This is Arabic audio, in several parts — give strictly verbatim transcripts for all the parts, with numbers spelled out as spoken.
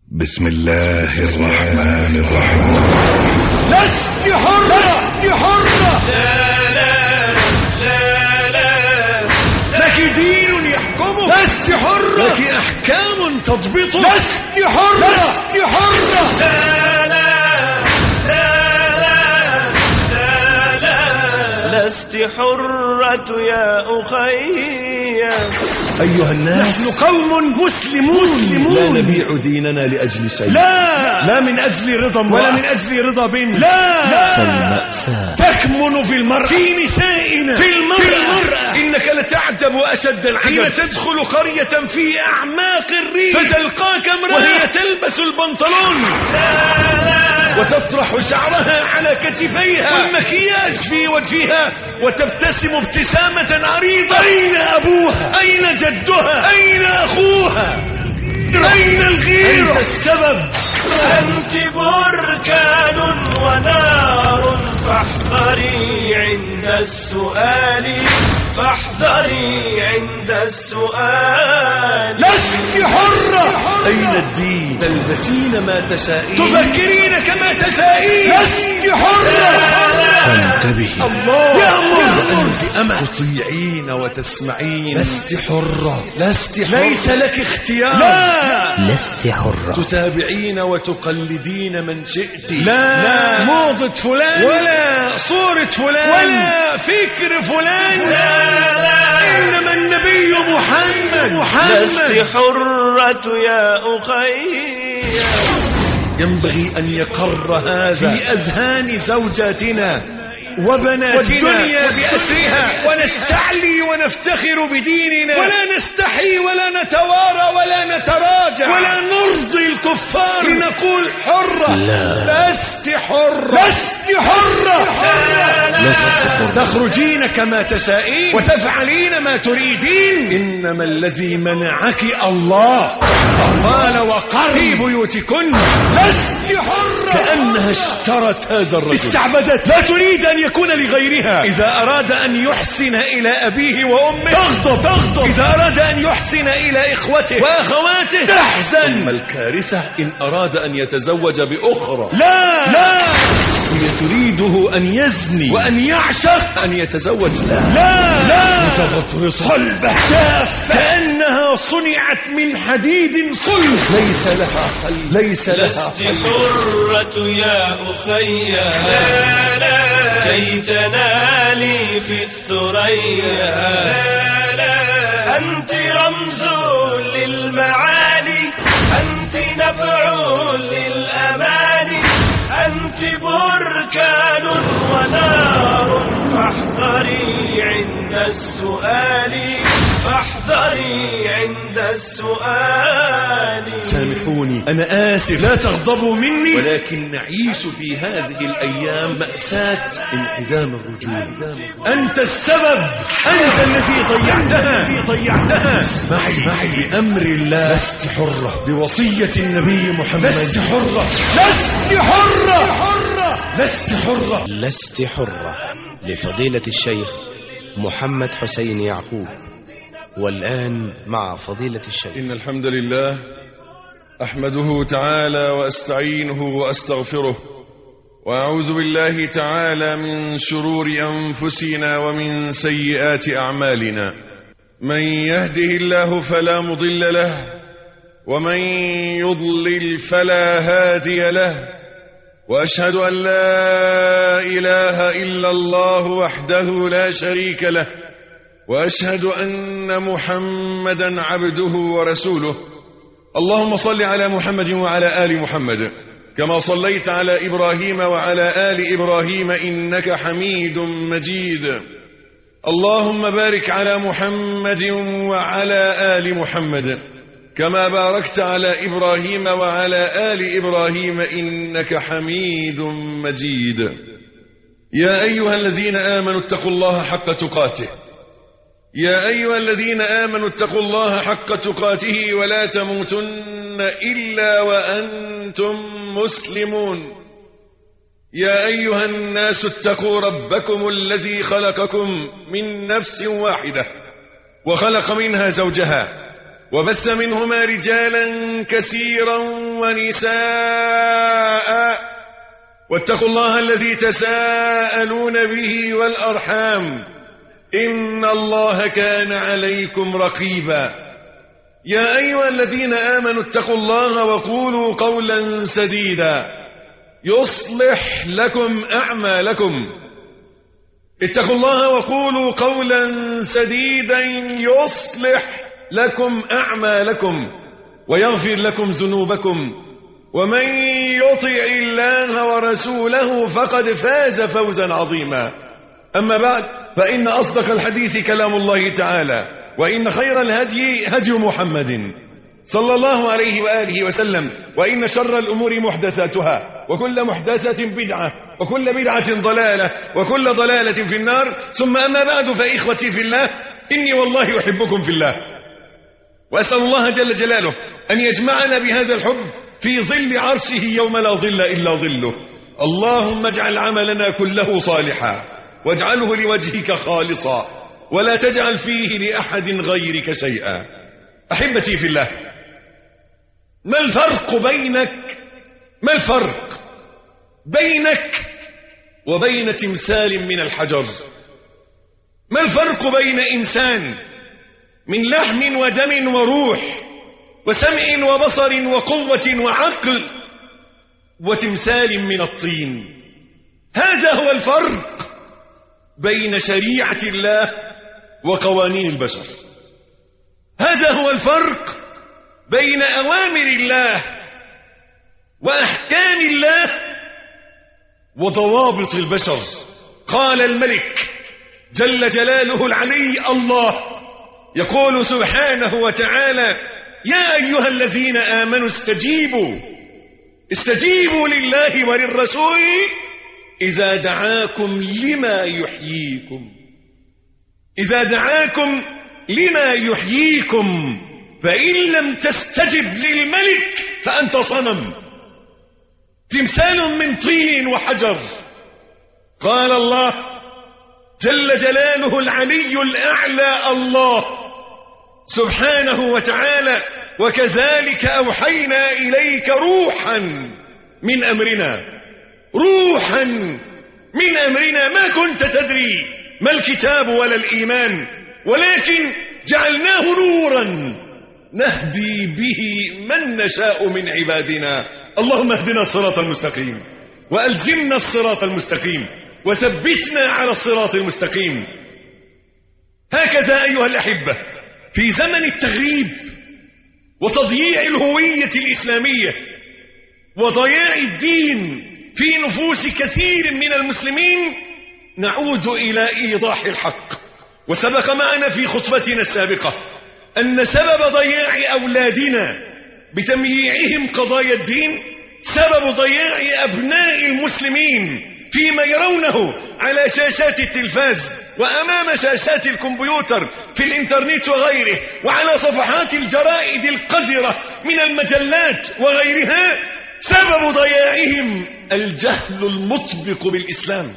بسم الله الرحمن الرحيم. لست حرة، لست حرة، لا لا لا لا لك دين يحكمه، لست حرة، لك أحكام تضبطه، لست حرة، لست حرة، لا لا لا لا لا لست حرة يا أخي. أيها الناس، نحن قوم مسلمون, مسلمون. لا نبيع ديننا لأجل شيء، لا لا من أجل رضا ولا من أجل رضا بنت، لا, لا. فالمأساة تكمن في المرأة، في نسائنا، في المرأة, في المرأة. إنك لتعجب أشد العجب حين تدخل قرية في أعماق الريف فتلقاك امرأة وهي تلبس البنطلون لا لا وتطرح شعرها على كتفيها والمكياج في وجهها وتبتسم ابتسامة عريضة. أين أبوها؟ أين جدها؟ أين أخوها؟ أين الغيرة؟ أنت السبب، أنت بركان ونار فاحذري عند السؤال، فاحذري عند السؤال. لست حرة. أين الدين؟ تلبسين ما تشائين، تفكرين كما تشائين. لست حرة. فانتبهي، الله يأمر وأنت أمة تطيعين وتسمعين. لست حرة، لست حرة، ليس لك اختيار. لا لست حرة. تتابعين وتقلدين من شئت، لا, لا. موضة فلان ولا صورة فلان ولا فكر فلان، لا لا. إنما النبي محمد محمد. لست حرة يا أخي. ينبغي أن يقر هذا في أذهان زوجاتنا وبناتنا والدنيا بأسرها، ونستعلي ونفتخر بديننا ولا نستحي ولا نتوارى ولا نتراجع ولا نرضي الكفار لنقول حرة. لا. لست حرة، لست حرة، لست حرة. تخرجين كما تشائين وتفعلين ما تريدين. إنما الذي منعك الله قال وقر في بيوتكن. لست حرة. كأنها اشترت هذا الرجل، استعبدت، لا تريد أن يكون لغيرها. إذا أراد أن يحسن إلى أبيه وأمه تغضب تغضب، إذا أراد أن يحسن إلى إخوته وأخواته تحزن. ثم الكارثة إن أراد أن يتزوج بأخرى، لا لا هي تريده أن يزني وأن يعشق، أن يتزوج لا لا لا متغطرس قلبه جاف كأنها صنعت من حديد صلب، ليس لها حل، ليس لها لست حل. حرة يا أخي، لا لا كي تنالي في الثريا، لا لا. أنت رمز للمعالي، أنت نبع للأماني، أنت بركان ونار فاحذري عند السؤال، فاحذري عند السؤال. سامحوني أنا آسف، لا تغضبوا مني، ولكن نعيش في هذه الأيام مأساة انعدام الرجول. أنت السبب، أنت الذي ضيعتها، الذي ضيعتها. اسمعي معي بأمر الله. لست حرة بوصية النبي محمد. لست حرة، لست حرة، لست حرة. لست حرة لفضيلة الشيخ محمد حسين يعقوب. والآن مع فضيلة الشيخ. إن الحمد لله أحمده تعالى وأستعينه وأستغفره، وأعوذ بالله تعالى من شرور أنفسنا ومن سيئات أعمالنا. من يهده الله فلا مضل له، ومن يضلل فلا هادي له، وأشهد أن لا إله إلا الله وحده لا شريك له، وأشهد أن محمدا عبده ورسوله. اللهم صل على محمد وعلى آل محمد كما صليت على إبراهيم وعلى آل إبراهيم إنك حميد مجيد. اللهم بارك على محمد وعلى آل محمد كما باركت على إبراهيم وعلى آل إبراهيم إنك حميد مجيد. يا أيها الذين آمنوا اتقوا الله حق تقاته، يا أيها الذين آمنوا اتقوا الله حق تقاته ولا تموتن إلا وأنتم مسلمون. يا أيها الناس اتقوا ربكم الذي خلقكم من نفس واحدة وخلق منها زوجها وبث منهما رجالا كثيرا ونساء واتقوا الله الذي تساءلون به والأرحام إن الله كان عليكم رقيبا يا أيها الذين آمنوا اتقوا الله وقولوا قولا سديدا يصلح لكم أعمالكم اتقوا الله وقولوا قولا سديدا يصلح لكم أعمالكم ويغفر لكم ذنوبكم ومن يطع الله ورسوله فقد فاز فوزا عظيما أما بعد فإن أصدق الحديث كلام الله تعالى وإن خير الهدي هدي محمد صلى الله عليه وآله وسلم وإن شر الأمور محدثاتها وكل محدثة بدعة وكل بدعة ضلالة وكل ضلالة في النار ثم أما بعد فإخوتي في الله إني والله أحبكم في الله وأسأل الله جل جلاله أن يجمعنا بهذا الحب في ظل عرشه يوم لا ظل إلا ظله اللهم اجعل عملنا كله صالحا واجعله لوجهك خالصا ولا تجعل فيه لأحد غيرك شيئا أحبتي في الله ما الفرق بينك ما الفرق بينك وبين تمثال من الحجر ما الفرق بين إنسان من لحم ودم وروح وسمع وبصر وقوة وعقل وتمثال من الطين هذا هو الفرق بين شريعة الله وقوانين البشر هذا هو الفرق بين أوامر الله وأحكام الله وضوابط البشر قال الملك جل جلاله العلي الله يقول سبحانه وتعالى يا أيها الذين آمنوا استجيبوا استجيبوا لله وللرسول إذا دعاكم لما يحييكم إذا دعاكم لما يحييكم فإن لم تستجب للملك فأنت صنم تمثال من طين وحجر قال الله جل جلاله العلي الأعلى الله سبحانه وتعالى وكذلك أوحينا إليك روحا من أمرنا روحا من أمرنا ما كنت تدري ما الكتاب ولا الإيمان ولكن جعلناه نورا نهدي به من نشاء من عبادنا اللهم اهدنا الصراط المستقيم وألزمنا الصراط المستقيم وثبتنا على الصراط المستقيم هكذا أيها الأحبة في زمن التغريب وتضييع الهوية الإسلامية وضياع الدين في نفوس كثير من المسلمين نعود إلى إيضاح الحق وسبق معنا في خطبتنا السابقة أن سبب ضياع أولادنا بتمييعهم قضايا الدين سبب ضياع أبناء المسلمين فيما يرونه على شاشات التلفاز وأمام شاشات الكمبيوتر في الإنترنت وغيره وعلى صفحات الجرائد القذرة من المجلات وغيرها سبب ضياعهم الجهل المطبق بالإسلام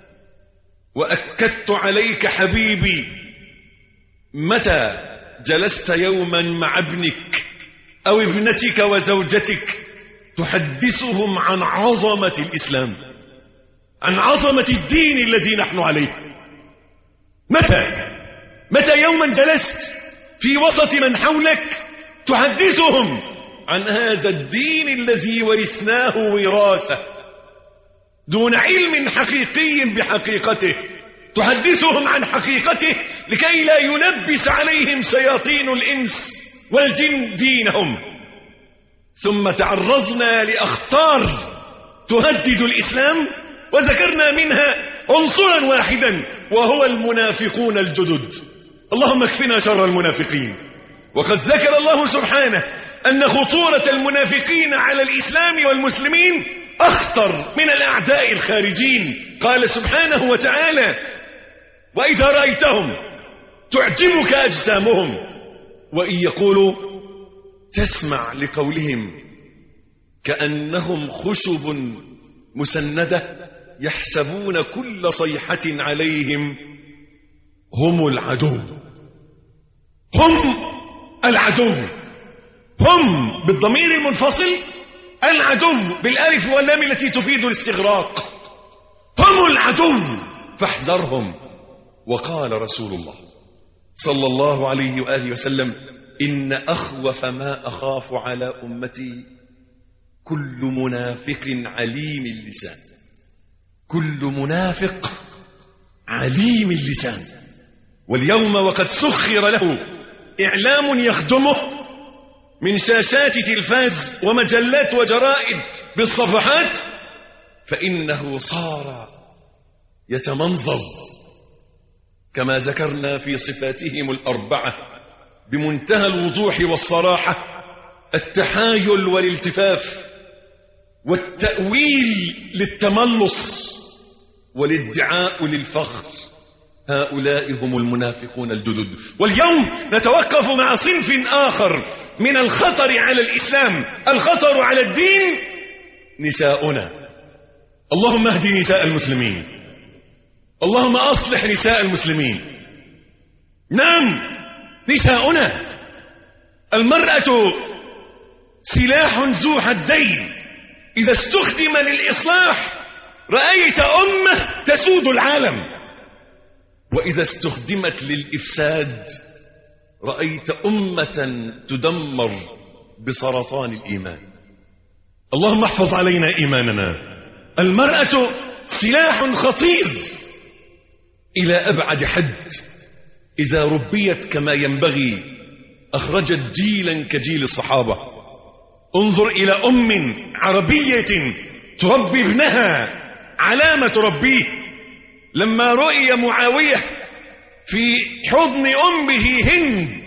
وأكدت عليك حبيبي متى جلست يوما مع ابنك أو ابنتك وزوجتك تحدثهم عن عظمة الإسلام عن عظمة الدين الذي نحن عليه متى متى يوما جلست في وسط من حولك تحدثهم عن هذا الدين الذي ورثناه وراثة دون علم حقيقي بحقيقته تحدثهم عن حقيقته لكي لا يلبس عليهم شياطين الإنس والجن دينهم ثم تعرضنا لأخطار تهدد الإسلام وذكرنا منها عنصرا واحدا وهو المنافقون الجدد اللهم اكفنا شر المنافقين وقد ذكر الله سبحانه أن خطورة المنافقين على الإسلام والمسلمين أخطر من الأعداء الخارجين قال سبحانه وتعالى وإذا رأيتهم تعجبك أجسامهم وإن يقولوا تسمع لقولهم كأنهم خشب مسندة يحسبون كل صيحة عليهم هم العدو هم العدو. هم بالضمير المنفصل، العدو بالالف واللام التي تفيد الاستغراق. هم العدو فاحذرهم. وقال رسول الله صلى الله عليه وآله وسلم: إن أخوف ما أخاف على أمتي كل منافق عليم اللسان. كل منافق عليم اللسان. واليوم وقد سخر له إعلام يخدمه من شاشات تلفاز ومجلات وجرائد بالصفحات، فإنه صار يتمنظر كما ذكرنا في صفاتهم الأربعة بمنتهى الوضوح والصراحة: التحايل والالتفاف، والتأويل للتملص، والادعاء للفخر. هؤلاء هم المنافقون الجدد. واليوم نتوقف مع صنف آخر من الخطر على الإسلام، الخطر على الدين: نساؤنا. اللهم اهد نساء المسلمين، اللهم أصلح نساء المسلمين. نعم، نساؤنا. المرأة سلاح ذو حدين، إذا استخدم للإصلاح رأيت أمة تسود العالم، وإذا استخدمت للإفساد رأيت أمة تدمر بسرطان الإيمان. اللهم احفظ علينا إيماننا. المرأة سلاح خطير إلى أبعد حد، إذا ربيت كما ينبغي أخرجت جيلا كجيل الصحابة. انظر إلى أم عربية تربي ابنها على ما تربيه. لما رؤي معاوية في حضن أمه هند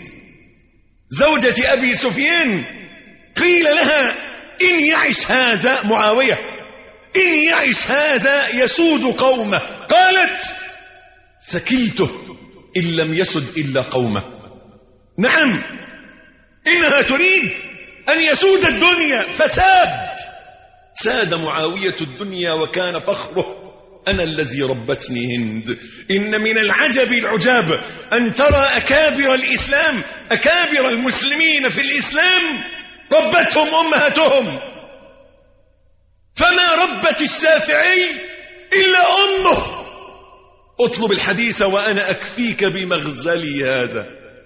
زوجة أبي سفيان قيل لها: إن يعش هذا معاوية، إن يعش هذا يسود قومه. قالت: سكلته إن لم يسد إلا قومه. نعم، إنها تريد أن يسود الدنيا فساد. ساد معاوية الدنيا وكان فخره: أنا الذي ربتني هند. إن من العجب العجاب أن ترى أكابر الإسلام، أكابر المسلمين في الإسلام ربتهم أمهاتهم. فما ربت الشافعي إلا أمه. اطلب الحديث وأنا أكفيك بمغزلي هذا.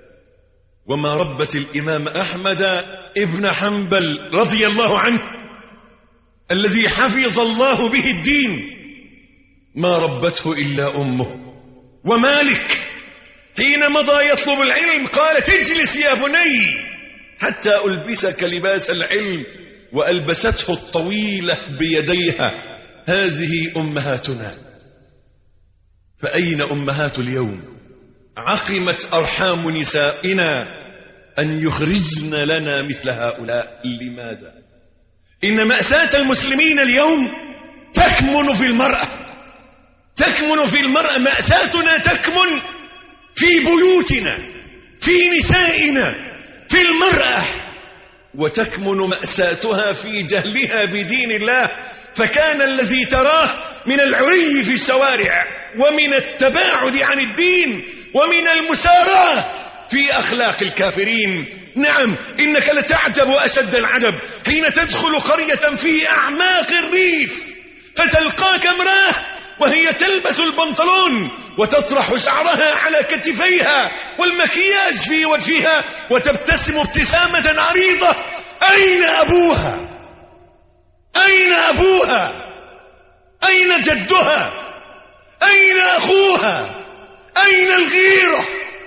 وما ربت الإمام أحمد ابن حنبل رضي الله عنه الذي حفظ الله به الدين، ما ربته إلا أمه. ومالك حين مضى يطلب العلم قالت: اجلس يا بني حتى ألبسك لباس العلم، وألبسته الطويلة بيديها. هذه أمهاتنا. فأين أمهات اليوم؟ عقمت أرحام نسائنا أن يخرجن لنا مثل هؤلاء. لماذا؟ إن مأساة المسلمين اليوم تكمن في المرأة، تكمن في المرأة. مأساتنا تكمن في بيوتنا، في نسائنا، في المرأة، وتكمن مأساتها في جهلها بدين الله. فكان الذي تراه من العري في الشوارع، ومن التباعد عن الدين، ومن المسارعة في أخلاق الكافرين. نعم، إنك لتعجب أشد العجب حين تدخل قرية في أعماق الريف فتلقاك امرأة وهي تلبس البنطلون وتطرح شعرها على كتفيها والمكياج في وجهها وتبتسم ابتسامة عريضة. أين أبوها؟ أين أبوها؟ أين جدها؟ أين أخوها؟ أين الغيرة؟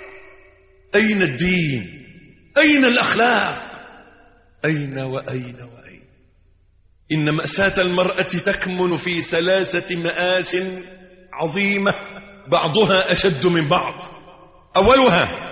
أين الدين؟ أين الأخلاق؟ أين وأين وأين؟ إن مأساة المرأة تكمن في ثلاثة مآس عظيمة، بعضها أشد من بعض. أولها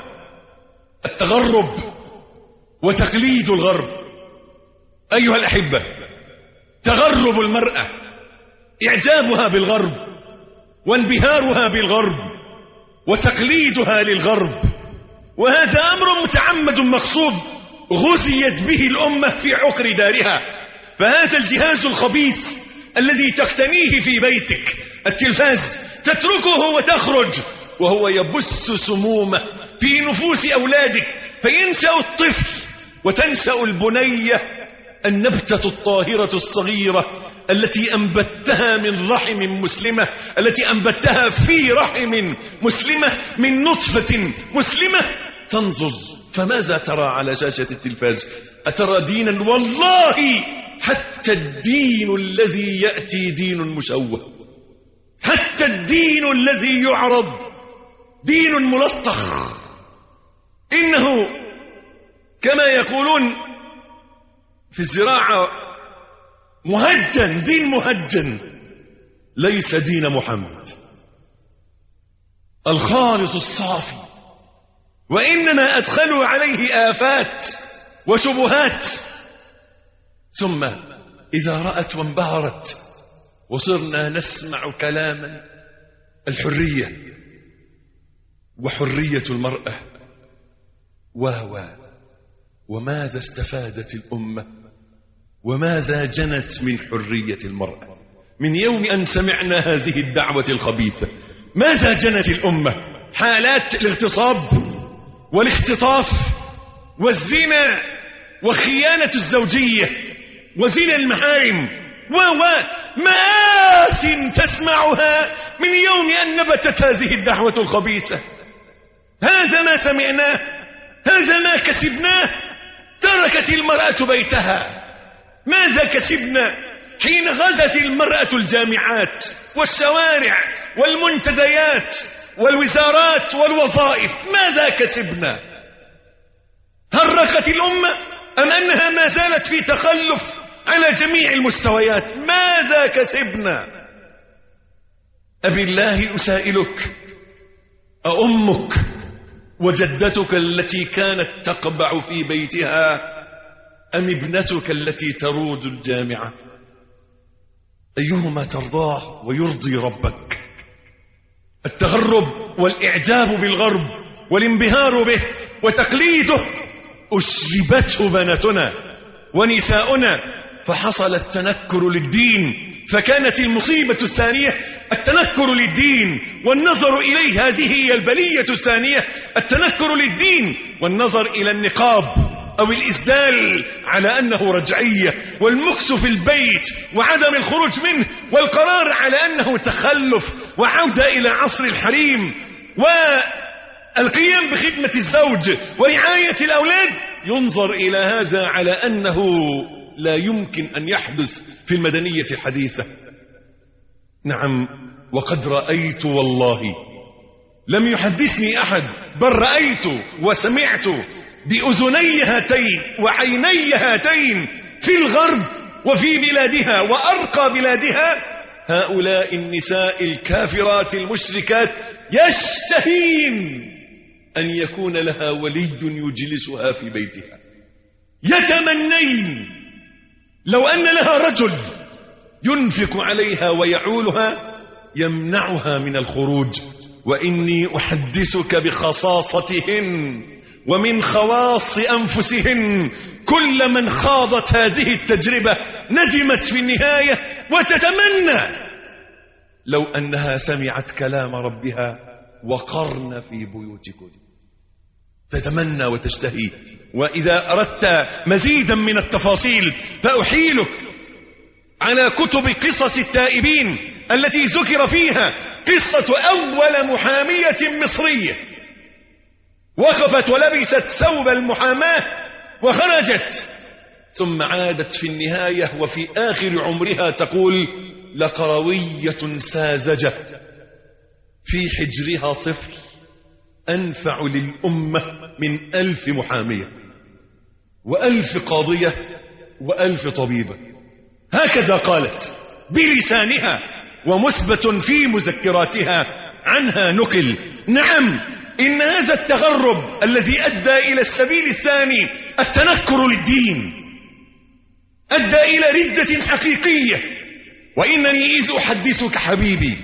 التغرب وتقليد الغرب. أيها الأحبة، تغرب المرأة، إعجابها بالغرب وانبهارها بالغرب وتقليدها للغرب، وهذا أمر متعمد مقصود غزيت به الأمة في عقر دارها. فهذا الجهاز الخبيث الذي تقتنيه في بيتك، التلفاز، تتركه وتخرج وهو يبث سمومه في نفوس أولادك، فينشأ الطفل وتنشأ البنية النبتة الطاهرة الصغيرة التي أنبتها من رحم مسلمة، التي أنبتها في رحم مسلمة من نطفة مسلمة، تنظر فماذا ترى على شاشة التلفاز؟ أترى دينا؟ والله حتى الدين الذي يأتي دين مشوه، حتى الدين الذي يعرض دين ملطخ. إنه كما يقولون في الزراعة مهجن، دين مهجن، ليس دين محمد الخالص الصافي، وإنما أدخلوا عليه آفات وشبهات. ثم إذا رأت وانبهرت وصرنا نسمع كلاما الحرية وحرية المرأة وهو وماذا استفادت الأمة وماذا جنت من حرية المرأة من يوم أن سمعنا هذه الدعوة الخبيثة؟ ماذا جنت الأمة؟ حالات الاغتصاب والاختطاف والزنا وخيانة الزوجية وزنا المحارم ومآس تسمعها من يوم أن نبتت هذه الدعوة الخبيثة. هذا ما سمعناه، هذا ما كسبناه. تركت المرأة بيتها. ماذا كسبنا حين غزت المرأة الجامعات والشوارع والمنتديات والوزارات والوظائف؟ ماذا كسبنا؟ هرقت الأمة أم أنها ما زالت في تخلف على جميع المستويات؟ ماذا كسبنا؟ أبي الله أسائلك، أأمك وجدتك التي كانت تقبع في بيتها أم ابنتك التي ترود الجامعة؟ أيهما ترضاه ويرضي ربك؟ التغرب والإعجاب بالغرب والانبهار به وتقليده أشربته بناتنا ونساؤنا، فحصل التنكر للدين. فكانت المصيبة الثانية التنكر للدين والنظر إليه، هذه هي البلية الثانية، التنكر للدين والنظر إلى النقاب أو الإسدال على أنه رجعية، والمكث في البيت وعدم الخروج منه، والقرار على أنه تخلف وعودة إلى عصر الحريم، والقيام بخدمة الزوج ورعاية الأولاد. ينظر إلى هذا على أنه لا يمكن أن يحدث في المدنية الحديثة. نعم، وقد رأيت والله لم يحدثني أحد، بل رأيت وسمعت بأذني هاتين وعيني هاتين في الغرب وفي بلادها وأرقى بلادها هؤلاء النساء الكافرات المشركات يشتهين أن يكون لها ولي يجلسها في بيتها، يتمنين لو أن لها رجل ينفق عليها ويعولها يمنعها من الخروج. وإني أحدثك بخصاصتهن ومن خواص أنفسهن. كل من خاضت هذه التجربة ندمت في النهاية وتتمنى لو أنها سمعت كلام ربها وقرن في بيوتكم، تتمنى وتشتهي. وإذا أردت مزيدا من التفاصيل فأحيلك على كتب قصص التائبين التي ذكر فيها قصة أول محامية مصرية وقفت ولبست ثوب المحاماة وخرجت، ثم عادت في النهاية وفي آخر عمرها تقول: لقروية ساذجة في حجرها طفل أنفع للأمة من ألف محامية وألف قاضية وألف طبيبة. هكذا قالت بلسانها، ومثبت في مذكراتها عنها نقل. نعم، إن هذا التغرب الذي أدى إلى السبيل الثاني، التنكر للدين، أدى إلى ردة حقيقية. وإنني إذ أحدثك حبيبي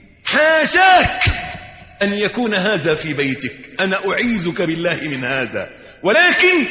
حاشاك أن يكون هذا في بيتك، أنا أعيذك بالله من هذا، ولكن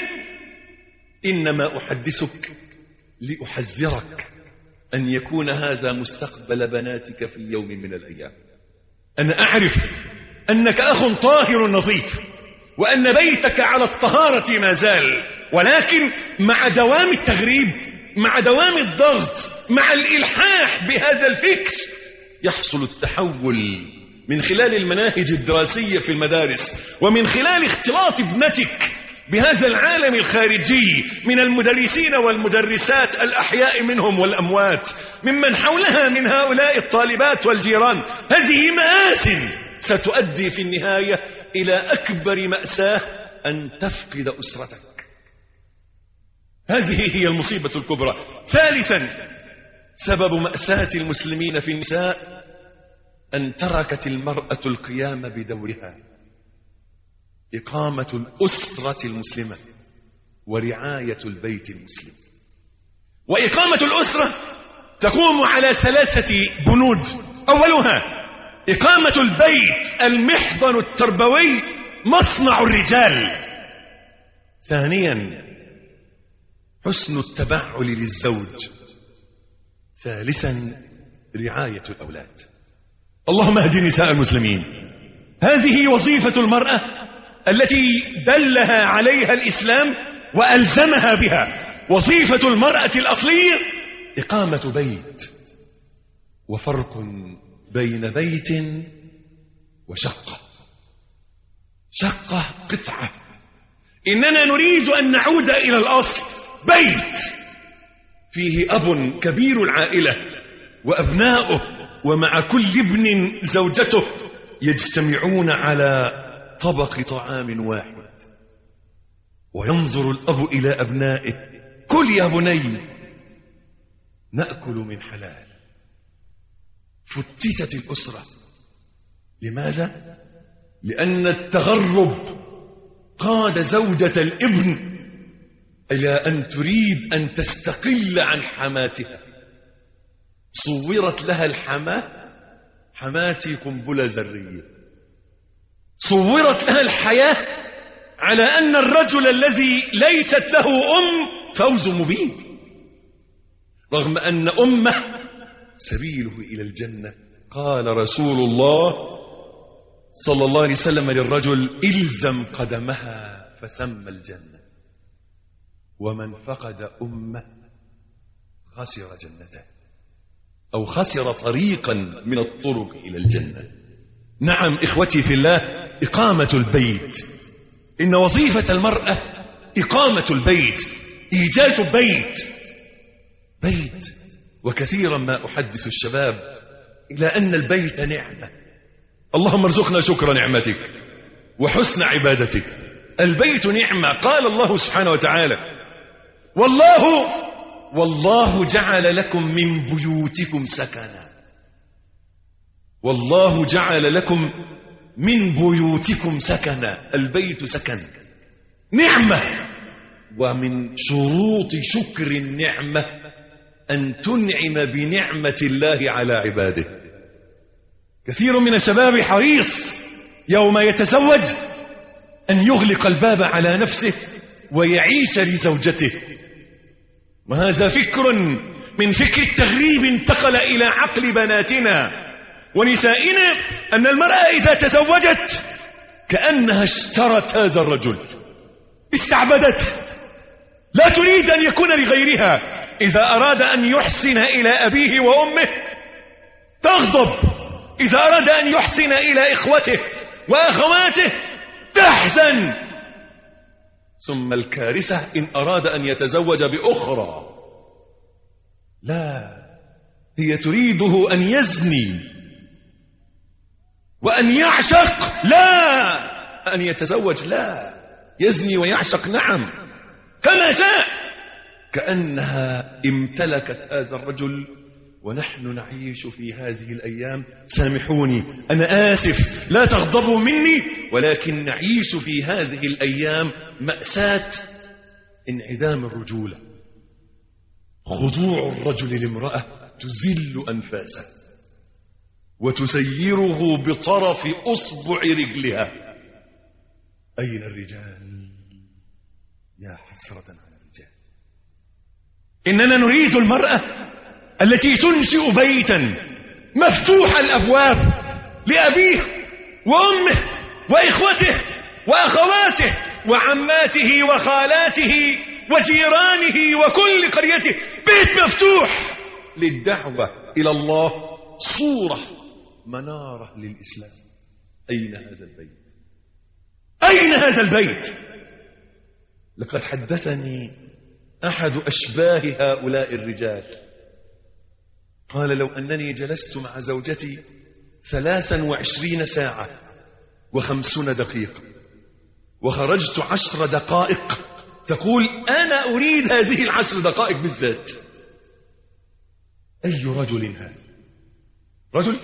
إنما أحدثك لأحذرك أن يكون هذا مستقبل بناتك في يوم من الأيام. أنا أعرف أنك أخ طاهر نظيف، وأن بيتك على الطهارة ما زال، ولكن مع دوام التغريب، مع دوام الضغط، مع الإلحاح بهذا الفكر يحصل التحول من خلال المناهج الدراسية في المدارس، ومن خلال اختلاط ابنتك بهذا العالم الخارجي من المدرسين والمدرسات الأحياء منهم والأموات، ممن حولها من هؤلاء الطالبات والجيران. هذه مآسٍ ستؤدي في النهاية إلى أكبر مأساة، أن تفقد أسرتك. هذه هي المصيبة الكبرى. ثالثا، سبب مأساة المسلمين في النساء أن تركت المرأة القيام بدورها، إقامة الأسرة المسلمة ورعاية البيت المسلم. وإقامة الأسرة تقوم على ثلاثة بنود. أولها إقامة البيت المحضن التربوي، مصنع الرجال. ثانيا حسن التبعل للزوج. ثالثا رعاية الأولاد. اللهم اهد نساء المسلمين. هذه وظيفة المرأة التي دلها عليها الإسلام وألزمها بها. وظيفة المرأة الأصلية إقامة بيت. وفرق بين بيت وشقة. شقة قطعة، إننا نريد أن نعود إلى الأصل. بيت فيه أب كبير العائلة وأبناؤه، ومع كل ابن زوجته يجتمعون على طبق طعام واحد، وينظر الأب إلى أبنائه: كل يا بني، نأكل من حلال. فتتت الأسرة. لماذا؟ لأن التغرب قاد زوجة الابن إلى أن تريد أن تستقل عن حماتها. صورت لها الحماة: حماتي قنبلة ذرية. صورت لها الحياة على أن الرجل الذي ليست له أم فوز مبين، رغم أن أمه سبيله إلى الجنة. قال رسول الله صلى الله عليه وسلم للرجل: إلزم قدمها فثم الجنة. ومن فقد أمه خسر جنته، أو خسر طريقا من الطرق إلى الجنة. نعم إخوتي في الله، إقامة البيت. إن وظيفة المرأة إقامة البيت، إيجاد بيت. بيت. وكثيرا ما أحدث الشباب إلى أن البيت نعمة. اللهم ارزقنا شكر نعمتك وحسن عبادتك. البيت نعمة. قال الله سبحانه وتعالى: والله والله جعل لكم من بيوتكم سكنا. والله جعل لكم من بيوتكم سكنا. البيت سكن، نعمة. ومن شروط شكر النعمة أن تنعم بنعمة الله على عباده. كثير من الشباب حريص يوم يتزوج أن يغلق الباب على نفسه ويعيش لزوجته. وهذا فكر من فكر التغريب انتقل إلى عقل بناتنا ونسائنا، أن المرأة إذا تزوجت كأنها اشترت هذا الرجل، استعبدته، لا تريد أن يكون لغيرها. إذا أراد أن يحسن إلى أبيه وأمه تغضب، إذا أراد أن يحسن إلى إخوته وأخواته تحزن. ثم الكارثة إن أراد أن يتزوج بأخرى، لا، هي تريده أن يزني وأن يعشق، لا، أن يتزوج لا، يزني ويعشق نعم كما شاء، كأنها امتلكت هذا الرجل. ونحن نعيش في هذه الأيام، سامحوني أنا آسف لا تغضبوا مني، ولكن نعيش في هذه الأيام مأساة انعدام الرجولة. خضوع الرجل لامرأة تزل أنفاسه وتسيره بطرف أصبع رجلها. أين الرجال؟ يا حسرة على الرجال. إننا نريد المرأة التي تنشئ بيتا مفتوح الأبواب لأبيه وأمه وإخوته وأخواته وعماته وخالاته وجيرانه وكل قريته، بيت مفتوح للدعوة إلى الله، صورة منارة للإسلام. أين هذا البيت؟ أين هذا البيت؟ لقد حدثني أحد أشباه هؤلاء الرجال قال: لو أنني جلست مع زوجتي ثلاثا وعشرين ساعة وخمسون دقيقة وخرجت عشر دقائق، تقول: أنا أريد هذه العشر دقائق بالذات. أي رجل هذا؟ رجل؟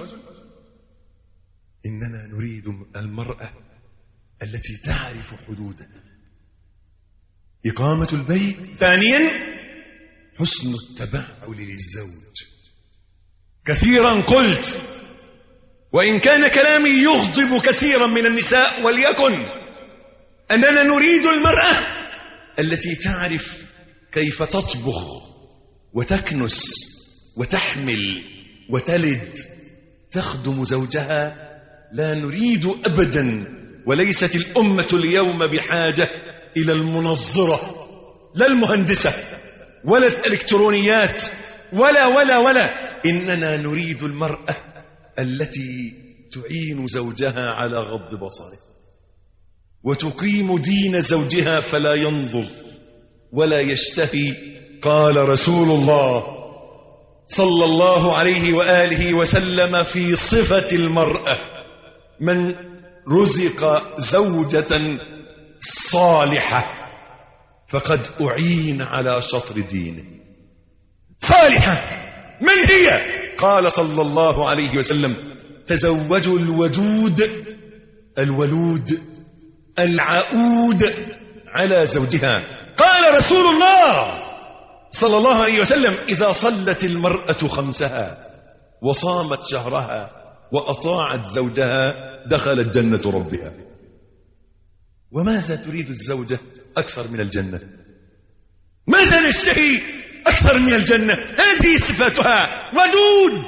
إننا نريد المرأة التي تعرف حدودها. إقامة البيت. ثانيا، حسن التبعل للزوج. كثيرا قلت، وإن كان كلامي يغضب كثيرا من النساء، وليكن، أننا نريد المرأة التي تعرف كيف تطبخ وتكنس وتحمل وتلد، تخدم زوجها. لا نريد أبدا، وليست الأمة اليوم بحاجة إلى المنظرة، لا المهندسة ولا الإلكترونيات ولا ولا ولا إننا نريد المرأة التي تعين زوجها على غض بصره وتقيم دين زوجها فلا ينظر ولا يشتهي. قال رسول الله صلى الله عليه وآله وسلم في صفة المرأة: من رزق زوجة صالحة فقد أعين على شطر دينه. صالحة من هي؟ قال صلى الله عليه وسلم: تزوجوا الودود الولود العؤود على زوجها. قال رسول الله صلى الله عليه وسلم: إذا صلت المرأة خمسها وصامت شهرها وأطاعت زوجها دخلت جنة ربها. وماذا تريد الزوجة أكثر من الجنة؟ ماذا نشتهي أكثر من الجنة؟ هذه صفاتها: ودود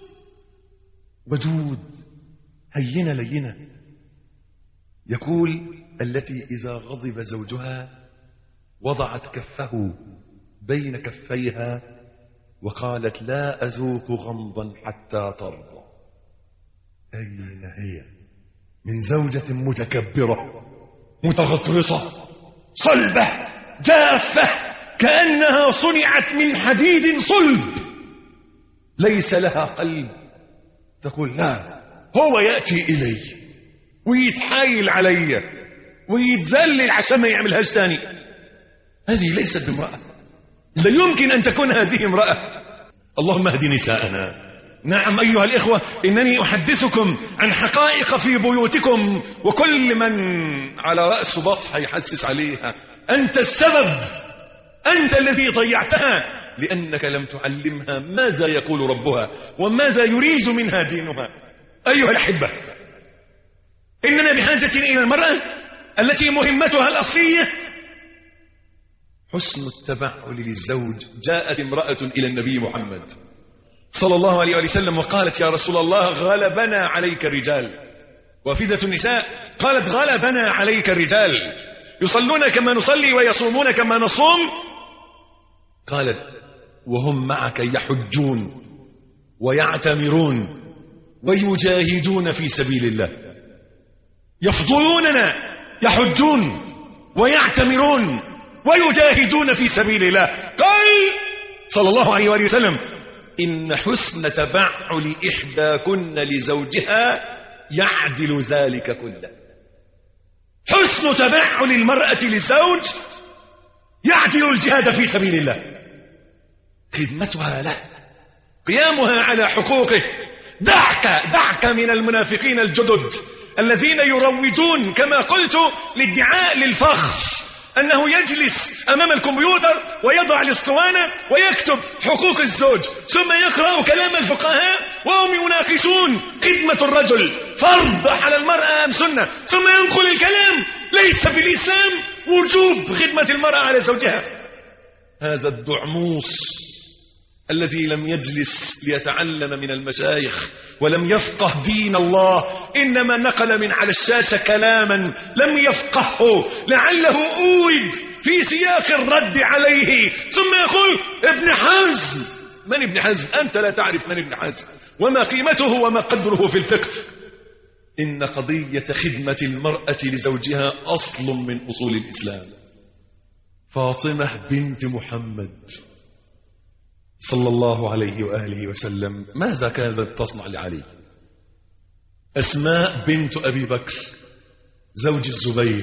ودود هينة لينة. يقول: التي إذا غضب زوجها وضعت كفه بين كفيها وقالت: لا أذوق غمضا حتى ترضى. أين هي من زوجة متكبرة متغطرسة صلبة جافة كأنها صنعت من حديد صلب ليس لها قلب، تقول: لا، هو يأتي إلي ويتحايل علي ويتذلل عشان ما يعملهاش تاني. هذه ليست بامرأة، لا يمكن أن تكون هذه امرأة. اللهم اهد نساءنا. نعم أيها الإخوة، إنني أحدثكم عن حقائق في بيوتكم، وكل من على رأس بطحة يحسس عليها: أنت السبب، أنت الذي ضيعتها، لأنك لم تعلمها ماذا يقول ربها وماذا يريد منها دينها. أيها الأحبة، إننا بحاجة إلى المرأة التي مهمتها الأصلية حسن التبعل للزوج. جاءت امرأة إلى النبي محمد صلى الله عليه وسلم وقالت: يا رسول الله، غلبنا عليك الرجال. وفدة النساء قالت: غلبنا عليك الرجال، يصلون كما نصلي ويصومون كما نصوم. قالت: وهم معك يحجون ويعتمرون ويجاهدون في سبيل الله، يفضلوننا، يحجون ويعتمرون ويجاهدون في سبيل الله. قال صلى الله عليه وسلم: إن حسن تبعل إحداكن لزوجها يعدل ذلك كله. حسن تبعل المرأة للزوج يعدل الجهاد في سبيل الله، خدمتها له، قيامها على حقوقه. دعك دعك من المنافقين الجدد الذين يروجون كما قلت للدعاء للفخر، أنه يجلس أمام الكمبيوتر ويضع الاسطوانة ويكتب حقوق الزوج، ثم يقرأ كلام الفقهاء وهم يناقشون خدمة الرجل فرض على المرأة أم سنة، ثم ينقل الكلام: ليس بالإسلام وجوب خدمة المرأة على زوجها. هذا الدعموس الذي لم يجلس ليتعلم من المشايخ ولم يفقه دين الله، إنما نقل من على الشاشة كلاما لم يفقهه لعله أورد في سياق الرد عليه، ثم يقول ابن حزم. من ابن حزم؟ أنت لا تعرف من ابن حزم وما قيمته وما قدره في الفقه. إن قضية خدمة المرأة لزوجها أصل من أصول الإسلام. فاطمة بنت محمد صلى الله عليه وآله وسلم ماذا كانت تصنع لعلي؟ أسماء بنت أبي بكر زوج الزبير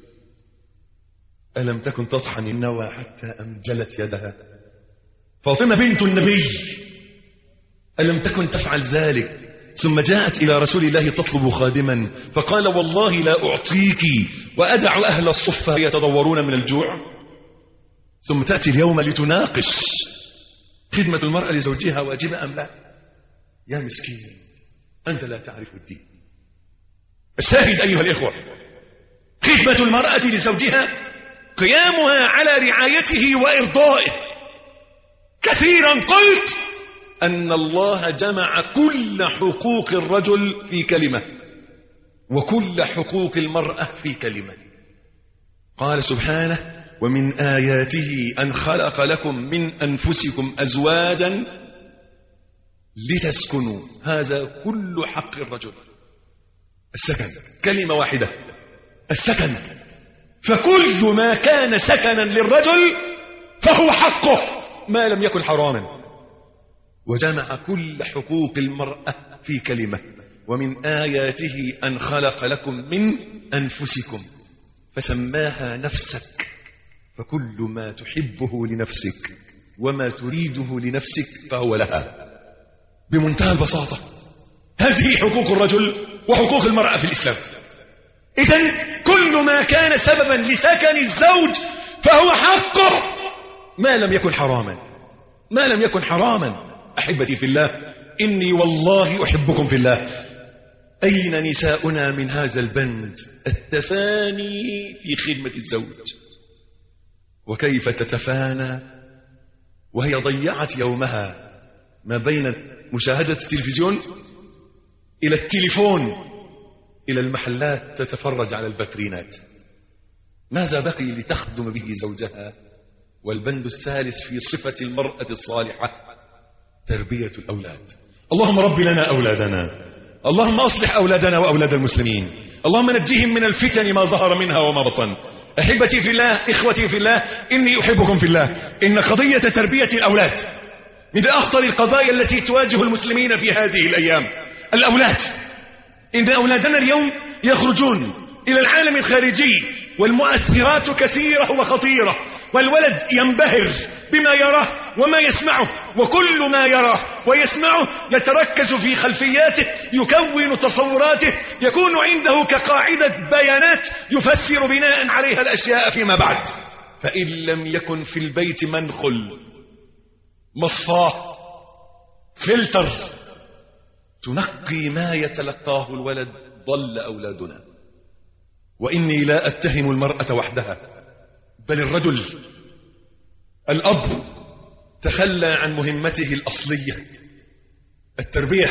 ألم تكن تطحن النوى حتى أمجلت يدها؟ فاطمة بنت النبي ألم تكن تفعل ذلك؟ ثم جاءت إلى رسول الله تطلب خادما فقال والله لا أعطيك وأدع أهل الصفة يتضورون من الجوع. ثم تأتي اليوم لتناقش خدمة المرأة لزوجها واجبة أم لا؟ يا مسكين أنت لا تعرف الدين. الشاهد أيها الإخوة، خدمة المرأة لزوجها قيامها على رعايته وإرضائه. كثيرا قلت أن الله جمع كل حقوق الرجل في كلمة وكل حقوق المرأة في كلمة. قال سبحانه ومن آياته أن خلق لكم من أنفسكم أزواجا لتسكنوا. هذا كل حق الرجل، السكن، كلمة واحدة، السكن. فكل ما كان سكنا للرجل فهو حقه ما لم يكن حراما. وجمع كل حقوق المرأة في كلمة ومن آياته أن خلق لكم من أنفسكم، فسماها نفسك. فكل ما تحبه لنفسك وما تريده لنفسك فهو لها. بمنتهى البساطة هذه حقوق الرجل وحقوق المرأة في الإسلام. إذن كل ما كان سببا لسكن الزوج فهو حقه ما لم يكن حراما، ما لم يكن حراما. أحبتي في الله، إني والله أحبكم في الله. أين نساؤنا من هذا البند؟ التفاني في خدمة الزوج. وكيف تتفانى وهي ضيعت يومها ما بين مشاهدة التلفزيون إلى التليفون إلى المحلات تتفرج على الفاترينات. ماذا بقي لتخدم به زوجها؟ والبند الثالث في صفة المرأة الصالحة تربية الأولاد. اللهم رب لنا أولادنا، اللهم أصلح أولادنا وأولاد المسلمين، اللهم نجيهم من الفتن ما ظهر منها وما بطن. أحبتي في الله، إخوتي في الله، إني أحبكم في الله. إن قضية تربية الأولاد من أخطر القضايا التي تواجه المسلمين في هذه الأيام. الأولاد، إن أولادنا اليوم يخرجون إلى العالم الخارجي والمؤثرات كثيرة وخطيرة، والولد ينبهر بما يراه وما يسمعه، وكل ما يراه ويسمعه يتركز في خلفياته، يكون تصوراته، يكون عنده كقاعدة بيانات يفسر بناء عليها الأشياء فيما بعد. فإن لم يكن في البيت منخل، مصفاه، فلتر تنقي ما يتلقاه الولد، ضل أولادنا. وإني لا أتهم المرأة وحدها، بل الرجل الأب تخلى عن مهمته الأصلية التربية،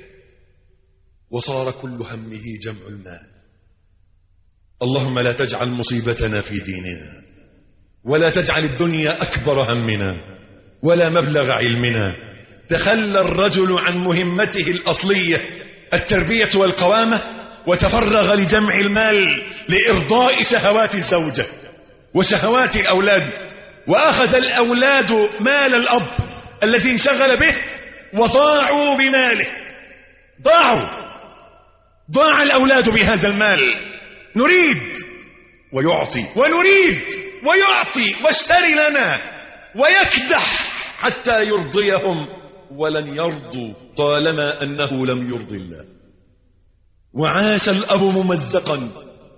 وصار كل همه جمع المال. اللهم لا تجعل مصيبتنا في ديننا، ولا تجعل الدنيا أكبر همنا ولا مبلغ علمنا. تخلى الرجل عن مهمته الأصلية التربية والقوامة، وتفرغ لجمع المال لإرضاء شهوات الزوجة وشهوات الأولاد، وأخذ الأولاد مال الأب الذي انشغل به وضاعوا بماله. ضاعوا ضاع الأولاد بهذا المال. نريد ويعطي، ونريد ويعطي، واشتري لنا، ويكدح حتى يرضيهم، ولن يرضوا طالما أنه لم يرضي الله. وعاش الأب ممزقا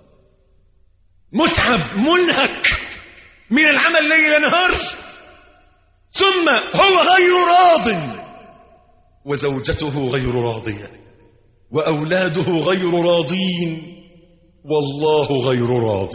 متعب منهك من العمل ليل نهار، ثم هو غير راض، وزوجته غير راضية، وأولاده غير راضين، والله غير راض.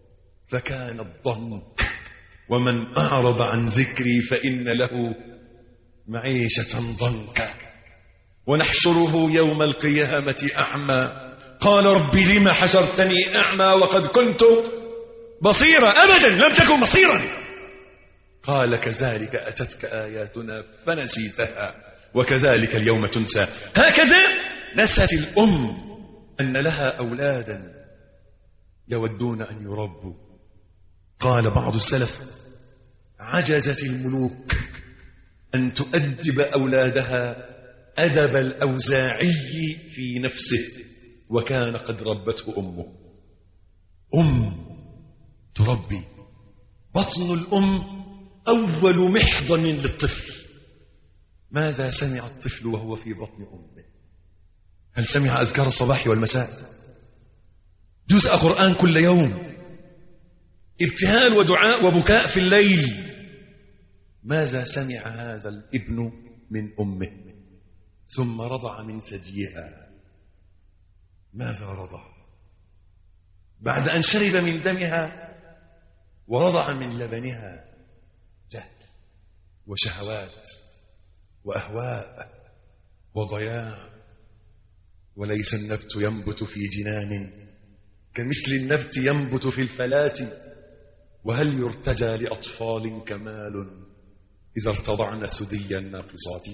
فكان الضنك ومن أعرض عن ذكري فإن له معيشة ضنكا ونحشره يوم القيامة أعمى قال رب لم حشرتني أعمى وقد كنت بصيرا أبدا لم تكن بصيرا قال كذلك أتتك آياتنا فنسيتها وكذلك اليوم تنسى. هكذا نست الأم أن لها أولادا يودون أن يربوا. قال بعض السلف عجزت الملوك أن تؤدب أولادها أدب الأوزاعي في نفسه وكان قد ربته أمه. أم تربي. بطن الأم أول محضن للطفل. ماذا سمع الطفل وهو في بطن أمه؟ هل سمع أذكار الصباح والمساء؟ جزء قرآن كل يوم؟ ابتهال ودعاء وبكاء في الليل؟ ماذا سمع هذا الابن من أمه؟ ثم رضع من ثديها. ماذا رضع؟ بعد أن شرب من دمها ورضع من لبنها جهل وشهوات وأهواء وضياع. وليس النبت ينبت في جنان كمثل النبت ينبت في الفلاة وهل يرتجى لأطفال كمال إذا ارتضعن سدي الناقصات.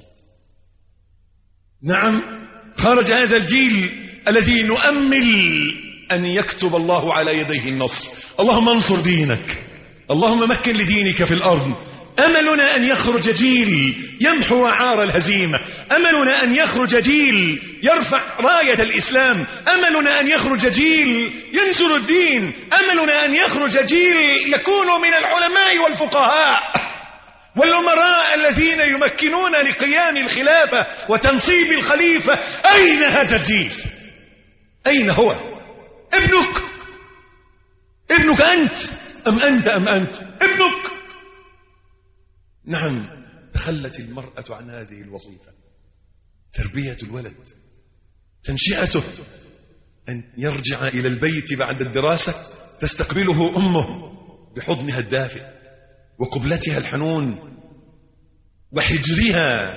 نعم خرج هذا الجيل الذي نؤمل أن يكتب الله على يديه النصر. اللهم انصر دينك، اللهم مكن لدينك في الأرض. أملنا أن يخرج جيل يمحو عار الهزيمة، أملنا أن يخرج جيل يرفع راية الإسلام، أملنا أن يخرج جيل ينشر الدين، أملنا أن يخرج جيل يكون من العلماء والفقهاء والأمراء الذين يمكنون لقيام الخلافة وتنصيب الخليفة. أين هذا الجيل؟ أين هو؟ ابنك ابنك أنت أم أنت أم أنت ابنك. نعم تخلت المرأة عن هذه الوظيفة. تربية الولد، تنشئته، أن يرجع إلى البيت بعد الدراسة تستقبله أمه بحضنها الدافئ وقبلتها الحنون وحجرها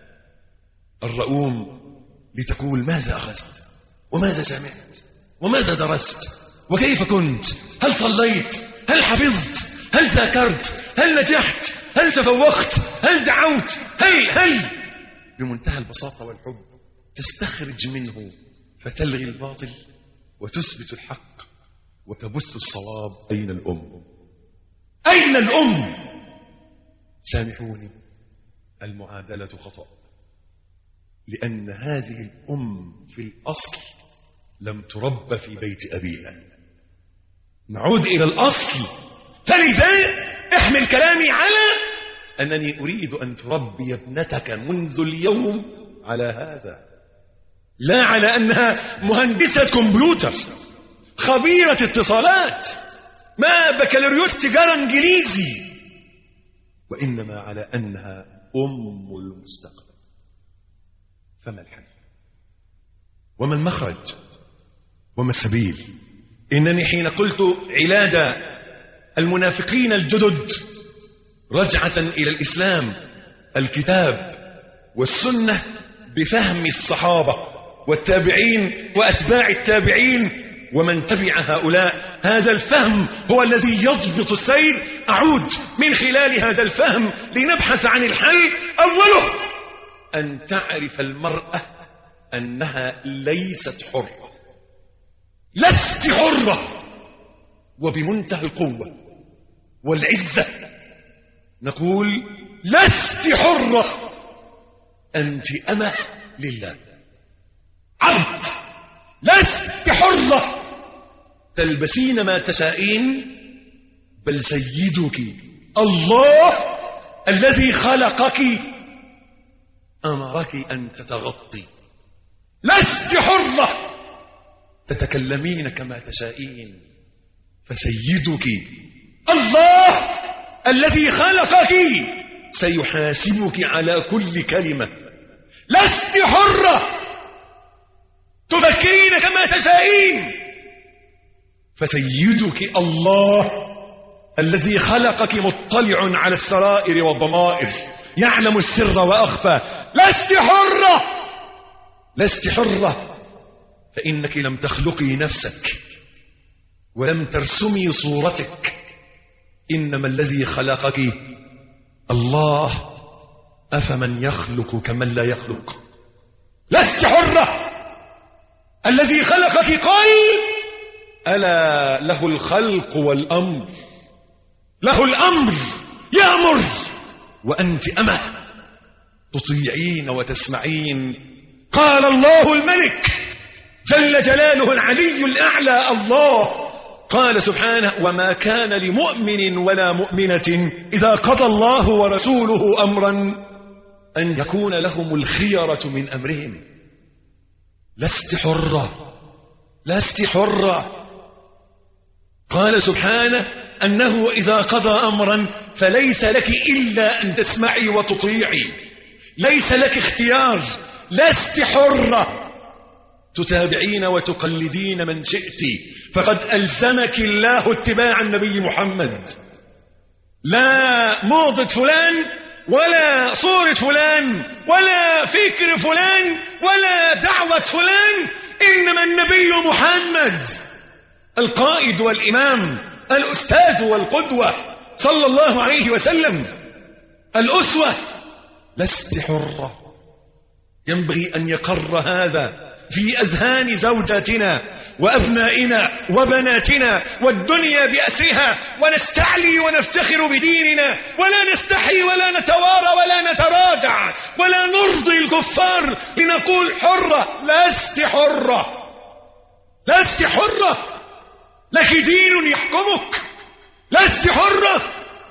الرؤوم لتقول ماذا أخذت وماذا سمعت وماذا درست وكيف كنت، هل صليت، هل حفظت، هل ذاكرت، هل نجحت، هل تفوقت، هل دعوت، هل هل بمنتهى البساطة والحب تستخرج منه فتلغي الباطل وتثبت الحق وتبث الصواب. أين الأم؟ أين الأم؟ سامحوني المعادلة خطأ، لأن هذه الأم في الأصل لم تربى في بيت أبيها. نعود إلى الأصل. فلذا احمل كلامي على أنني أريد أن تربي ابنتك منذ اليوم على هذا، لا على أنها مهندسة كمبيوتر، خبيرة اتصالات، ما بكالوريوس تجارة انجليزي، وإنما على أنها أم المستقبل. فما الحل وما المخرج وما السبيل؟ إنني حين قلت علاج المنافقين الجدد رجعة إلى الإسلام، الكتاب والسنة بفهم الصحابة والتابعين وأتباع التابعين ومن تبع هؤلاء، هذا الفهم هو الذي يضبط السير. أعود من خلال هذا الفهم لنبحث عن الحل. أوله أن تعرف المرأة أنها ليست حرة. لست حرة. وبمنتهى القوة والعزة نقول لست حرة، أنت أمة لله، عبد. لست حرة تلبسين ما تشائين، بل سيدك الله الذي خلقك أمرك أن تتغطي. لست حرة تتكلمين كما تشائين، فسيدك الله الذي خلقك سيحاسبك على كل كلمة. لست حرة تفكرين كما تشائين، فسيدك الله الذي خلقك مطلع على السرائر والضمائر. يعلم السر وأخفى. لست حرة، لست حرة، فإنك لم تخلقي نفسك ولم ترسمي صورتك، إنما الذي خلقك الله، أفمن يخلق كمن لا يخلق. لست حرة، الذي خلقك قال ألا له الخلق والأمر، له الأمر يأمر وأنت أمة تطيعين وتسمعين. قال الله الملك جل جلاله العلي الأعلى الله، قال سبحانه وما كان لمؤمن ولا مؤمنة إذا قضى الله ورسوله أمرا أن يكون لهم الخيرة من أمرهم. لست حرة، لست حرة. قال سبحانه أنه إذا قضى أمرا فليس لك إلا أن تسمعي وتطيعي، ليس لك اختيار. لست حرة تتابعين وتقلدين من شئت، فقد ألزمك الله اتباع النبي محمد، لا موضة فلان ولا صورة فلان ولا فكر فلان ولا دعوة فلان، إنما النبي محمد القائد والإمام، الأستاذ والقدوة صلى الله عليه وسلم، الأسوة. لست حرة. ينبغي أن يقر هذا في أذهان زوجاتنا وأبنائنا وبناتنا والدنيا بأسرها، ونستعلي ونفتخر بديننا، ولا نستحي ولا نتوارى ولا نتراجع ولا نرضي الكفار لنقول حرة. لست حرة، لست حرة، لك دين يحكمك. لست حرة،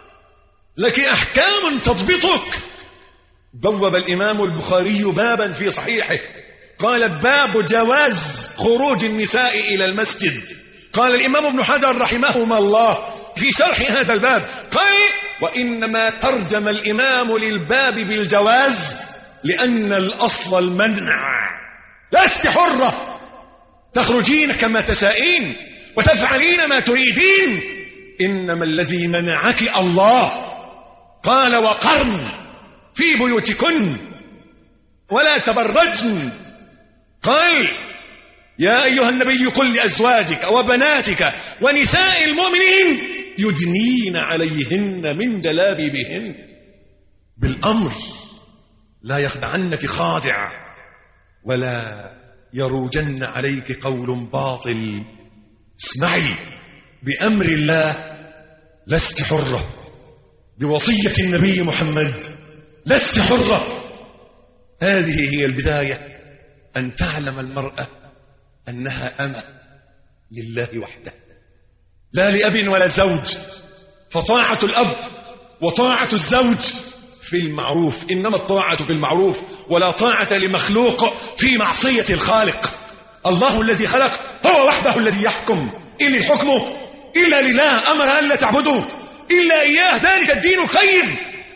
لك أحكام تضبطك. بوب الإمام البخاري بابا في صحيحه قال باب جواز خروج النساء إلى المسجد. قال الإمام ابن حجر رحمهما الله في شرح هذا الباب قال وإنما ترجم الإمام للباب بالجواز لأن الأصل المنع. لست حرة، تخرجين كما تشائين وتفعلين ما تريدين، إنما الذي منعك الله. قال وقرن في بيوتكن ولا تبرجن. قال يا أيها النبي قل لأزواجك وبناتك ونساء المؤمنين يدنين عليهن من جلابيبهن، بالأمر، لا يخدعنك خادع ولا يروجن عليك قول باطل. اسمعي بأمر الله. لست حرة بوصية النبي محمد، لست حرة. هذه هي البداية، أن تعلم المرأة أنها أمة لله وحده، لا لأب ولا زوج. فطاعة الأب وطاعة الزوج في المعروف، إنما الطاعة في المعروف، ولا طاعة لمخلوق في معصية الخالق. الله الذي خلق هو وحده الذي يحكم، إن الحكم إلا لله، أمر أن لا تعبدوا إلا إياه، ذلك الدين القيم.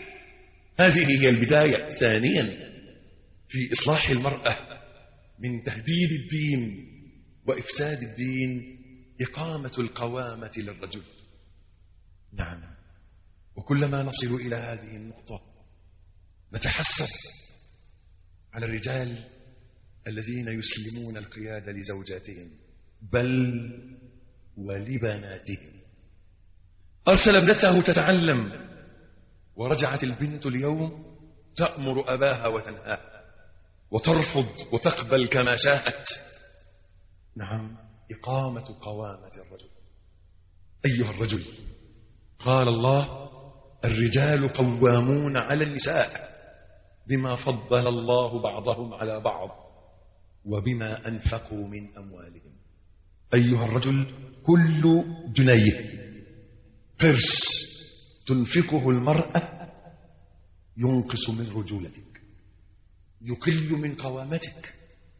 هذه هي البداية. ثانيا في إصلاح المرأة من تهديد الدين وإفساد الدين إقامة القوامة للرجل. نعم، وكلما نصل إلى هذه النقطة نتحسر على الرجال الذين يسلمون القيادة لزوجاتهم بل ولبناتهم. أرسل ابنته تتعلم ورجعت البنت اليوم تأمر أباها وتنهاه وترفض وتقبل كما شاءت. نعم، إقامة قوامة الرجل. أيها الرجل، قال الله الرجال قوامون على النساء بما فضل الله بعضهم على بعض وبما أنفقوا من أموالهم. أيها الرجل، كل جنيه قرش تنفقه المرأة ينقص من رجولتك، يقل من قوامتك.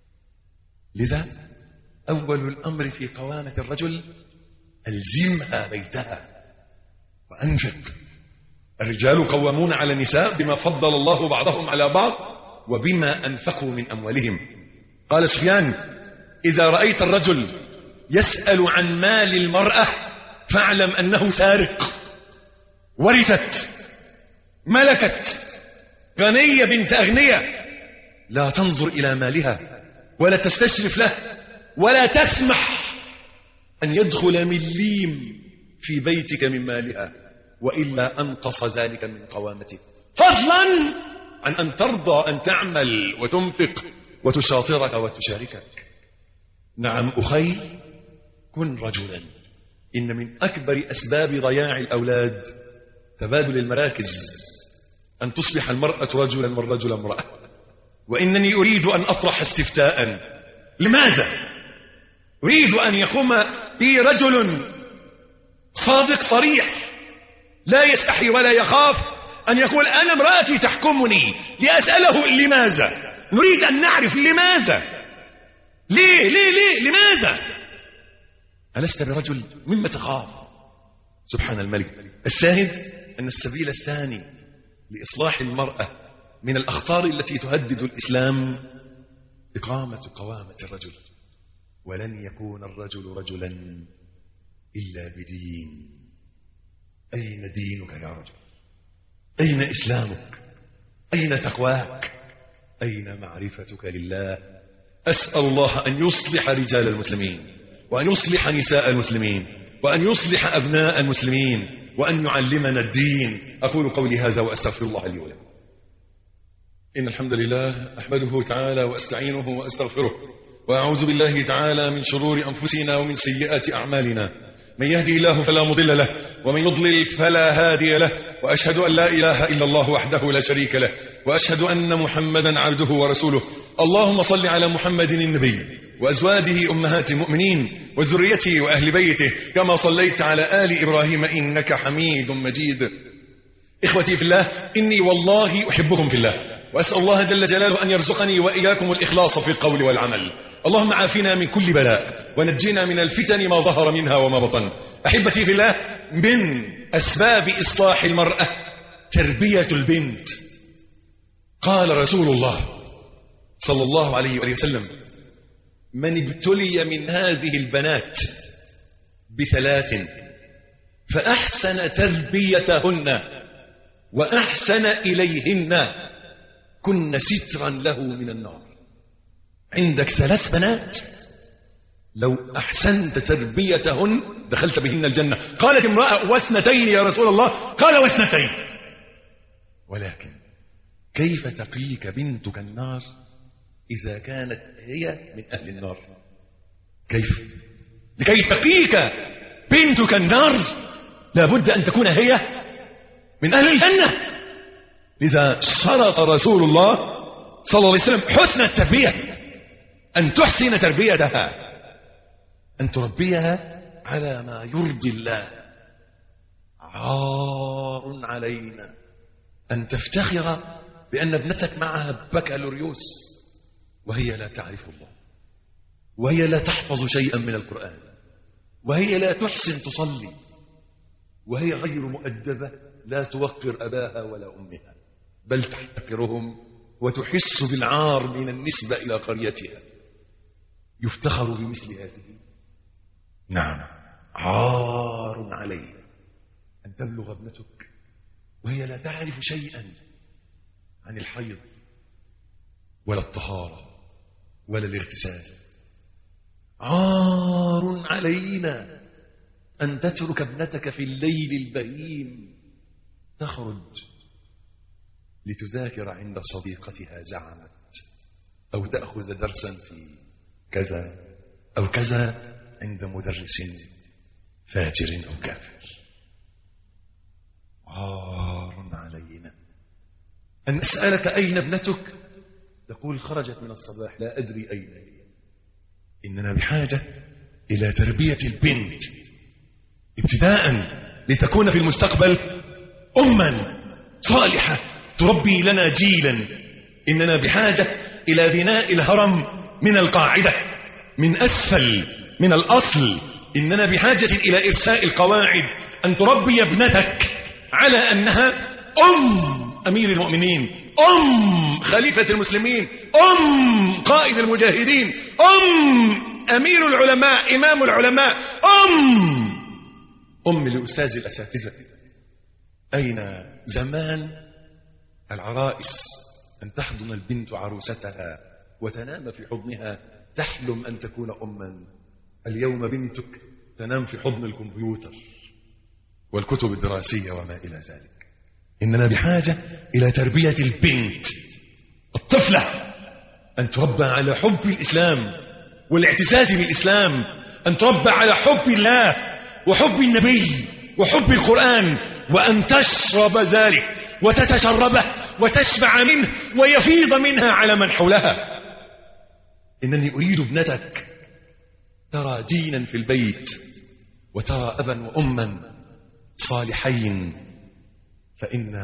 لذا أول الأمر في قوامة الرجل ألزمها بيتها وأنفق. الرجال قوامون على النساء بما فضل الله بعضهم على بعض وبما أنفقوا من أموالهم. قال سفيان إذا رأيت الرجل يسأل عن مال المرأة فاعلم أنه سارق، ورثت، ملكت، غنية بنت أغنية، لا تنظر إلى مالها ولا تستشرف له ولا تسمح أن يدخل مليم في بيتك من مالها، وإلا أنقص ذلك من قوامتك، فضلا عن أن ترضى أن تعمل وتنفق وتشاطرك وتشاركك. نعم أخي، كن رجلا. إن من أكبر أسباب ضياع الأولاد تبادل المراكز، أن تصبح المرأة رجلا والرجل امرأة. وإنني أريد أن أطرح استفتاء. لماذا؟ أريد أن يقوم بي رجل صادق صريح لا يستحي ولا يخاف أن يقول أنا امرأتي تحكمني، لأسأله لماذا. نريد أن نعرف لماذا. ليه ليه ليه لماذا؟ ألست برجل؟ مما تخاف؟ سبحان الملك. الشاهد أن السبيل الثاني لإصلاح المرأة من الأخطار التي تهدد الإسلام إقامة قوامة الرجل. ولن يكون الرجل رجلا إلا بدين. أين دينك يا رجل؟ أين إسلامك؟ أين تقواك؟ أين معرفتك لله؟ أسأل الله أن يصلح رجال المسلمين، وأن يصلح نساء المسلمين، وأن يصلح أبناء المسلمين، وأن يعلمنا الدين. أقول قولي هذا وأستغفر الله لي ولكم. إن الحمد لله أحمده تعالى وأستعينه وأستغفره، وأعوذ بالله تعالى من شرور أنفسنا ومن سيئات أعمالنا. من يهدي الله فلا مضل له، ومن يضلل فلا هادي له، وأشهد أن لا إله إلا الله وحده لا شريك له، وأشهد أن محمدا عبده ورسوله. اللهم صل على محمد النبي وأزواجه أمهات المؤمنين وذريته وأهل بيته، كما صليت على آل إبراهيم إنك حميد مجيد. إخوتي في الله، إني والله أحبكم في الله، وأسأل الله جل جلاله أن يرزقني وإياكم الإخلاص في القول والعمل. اللهم عافنا من كل بلاء، ونجينا من الفتن ما ظهر منها وما بطن. أحبتي في الله، من أسباب إصلاح المرأة تربية البنت. قال رسول الله صلى الله عليه وسلم: من ابتلي من هذه البنات بثلاث فأحسن تربيتهن وأحسن إليهن كن سترا له من النار. عندك ثلاث بنات، لو أحسنت تربيتهن دخلت بهن الجنة. قالت امرأة: واثنتين يا رسول الله؟ قال: واثنتين. ولكن كيف تقيك بنتك النار إذا كانت هي من أهل النار؟ كيف؟ لكي تقيك بنتك النار لابد أن تكون هي من أهل الجنة. لذا شرط رسول الله صلى الله عليه وسلم حسن التربية، أن تحسن تربيتها، أن تربيها على ما يرضي الله. عار علينا أن تفتخر بأن ابنتك معها بكالوريوس وهي لا تعرف الله، وهي لا تحفظ شيئا من القرآن، وهي لا تحسن تصلي، وهي غير مؤدبة، لا توقر أباها ولا أمها، بل تحتقرهم وتحس بالعار من النسبة إلى قريتها. يفتخر بمثل هذه. نعم، عار عليه أن تبلغ ابنتك وهي لا تعرف شيئا عن الحيض ولا الطهارة ولا الاغتسال. عار علينا أن تترك ابنتك في الليل البهيم تخرج لتذاكر عند صديقتها زعمت، أو تأخذ درسا في كذا أو كذا عند مدرس فاجر أو كافر. عار علينا أن أسألك أين ابنتك تقول خرجت من الصباح لا أدري أين هي. إننا بحاجة إلى تربية البنت ابتداء لتكون في المستقبل أما صالحة تربي لنا جيلا. إننا بحاجة إلى بناء الهرم من القاعدة، من أسفل من الأصل. إننا بحاجة إلى إرساء القواعد، أن تربي ابنتك على أنها أم أمير المؤمنين، أم خليفة المسلمين، أم قائد المجاهدين، أم أمير العلماء، إمام العلماء، أم أم لأستاذ الأساتذة. أين زمان العرائس أن تحضن البنت عروستها وتنام في حضنها تحلم أن تكون أما. اليوم بنتك تنام في حضن الكمبيوتر والكتب الدراسية وما إلى ذلك. إننا بحاجة إلى تربية البنت الطفلة، أن تربى على حب الإسلام والاعتزاز بالإسلام، أن تربى على حب الله وحب النبي وحب القرآن، وأن تشرب ذلك وتتشربه وتشبع منه ويفيض منها على من حولها. إنني أريد ابنتك ترى دينا في البيت وترى أبا وأما صالحين، فإن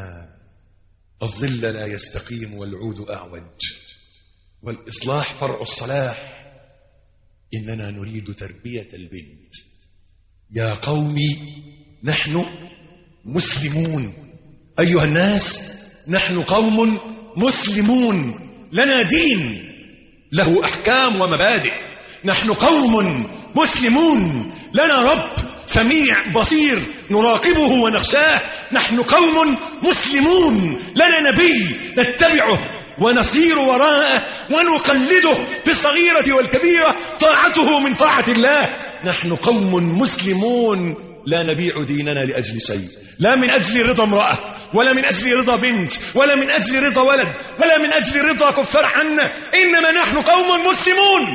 الظل لا يستقيم والعود أعوج والإصلاح فرع الصلاح. إننا نريد تربية البنت. يا قومي نحن مسلمون، أيها الناس نحن قوم مسلمون، لنا دين له أحكام ومبادئ. نحن قوم مسلمون، لنا رب سميع بصير نراقبه ونخشاه. نحن قوم مسلمون، لنا نبي نتبعه ونسير وراءه ونقلده في الصغيرة والكبيرة، طاعته من طاعة الله. نحن قوم مسلمون، لا نبيع ديننا لأجل شيء، لا من أجل رضا امرأة ولا من أجل رضا بنت ولا من أجل رضا ولد ولا من أجل رضا كفار عنا، إنما نحن قوم مسلمون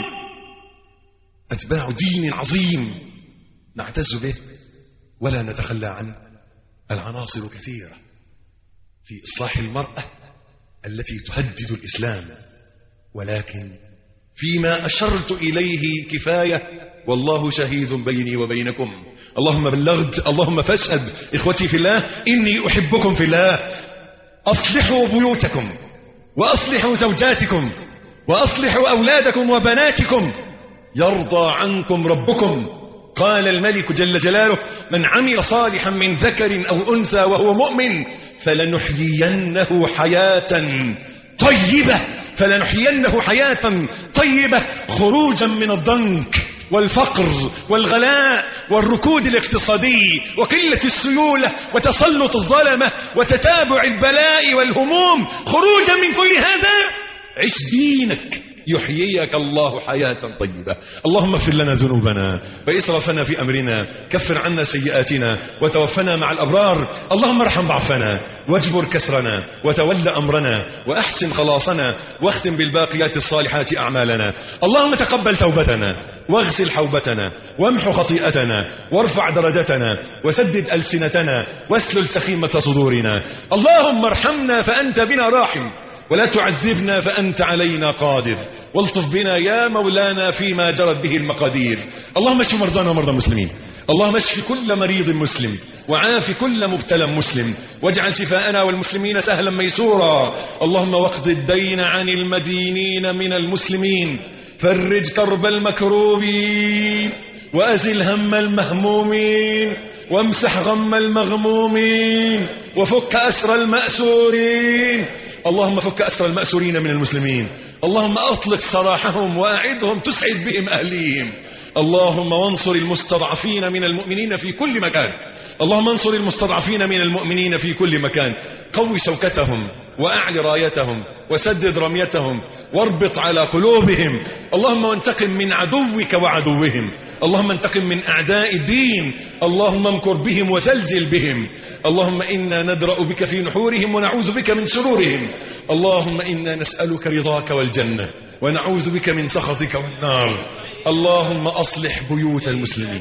أتباع دين عظيم نعتز به ولا نتخلى عنه. العناصر كثيرة في إصلاح المرأة التي تهدد الإسلام، ولكن فيما أشرت إليه كفاية، والله شهيد بيني وبينكم. اللهم بلغت، اللهم فاشهد. إخوتي في الله، إني أحبكم في الله. أصلحوا بيوتكم وأصلحوا زوجاتكم وأصلحوا أولادكم وبناتكم يرضى عنكم ربكم. قال الملك جل جلاله: من عمل صالحا من ذكر أو أنثى وهو مؤمن فلنحيينه حياة طيبة فلنحيينه حياة طيبة خروجا من الضنك والفقر والغلاء والركود الاقتصادي وقلة السيولة وتسلط الظلمة وتتابع البلاء والهموم. خروجا من كل هذا عش دينك يحييك الله حياة طيبة. اللهم اغفر لنا ذنوبنا وإسرافنا في أمرنا، كفر عنا سيئاتنا وتوفنا مع الأبرار. اللهم ارحم ضعفنا واجبر كسرنا وتول أمرنا وأحسن خلاصنا واختم بالباقيات الصالحات أعمالنا. اللهم تقبل توبتنا واغسل حوبتنا وامحو خطيئتنا وارفع درجتنا وسدد ألسنتنا واسلل سخيمة صدورنا. اللهم ارحمنا فأنت بنا راحم ولا تعذبنا فأنت علينا قادر، والطف بنا يا مولانا فيما جرت به المقادير. اللهم اشف مرضانا ومرضى المسلمين، اللهم اشف كل مريض مسلم وعاف كل مبتلى مسلم، واجعل شفاءنا والمسلمين سهلا ميسورا. اللهم واقض الدين عن المدينين من المسلمين، فرج كرب المكروبين وأزل هم المهمومين وامسح غم المغمومين وفك أسر المأسورين. اللهم فك أسر المأسورين من المسلمين، اللهم أطلق سراحهم وأعدهم تسعد بهم أهليهم. اللهم وانصر المستضعفين من المؤمنين في كل مكان، اللهم انصر المستضعفين من المؤمنين في كل مكان. قوي شوكتهم وأعل رايتهم وسدد رميتهم واربط على قلوبهم. اللهم وانتقم من عدوك وعدوهم، اللهم انتقم من أعداء الدين، اللهم امكر بهم وزلزل بهم. اللهم إنا ندرأ بك في نحورهم ونعوذ بك من شرورهم. اللهم إنا نسألك رضاك والجنة ونعوذ بك من سخطك والنار. اللهم أصلح بيوت المسلمين،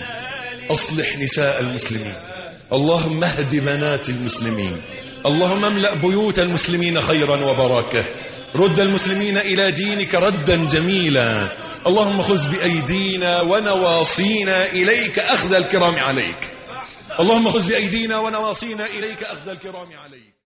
أصلح نساء المسلمين، اللهم اهد بنات المسلمين، اللهم املأ بيوت المسلمين خيرا وبركة. رد المسلمين إلى دينك ردا جميلا. اللهم خذ بأيدينا ونواصينا إليك أخذ الكرام عليك، اللهم خذ بأيدينا ونواصينا إليك أخذ الكرام عليك.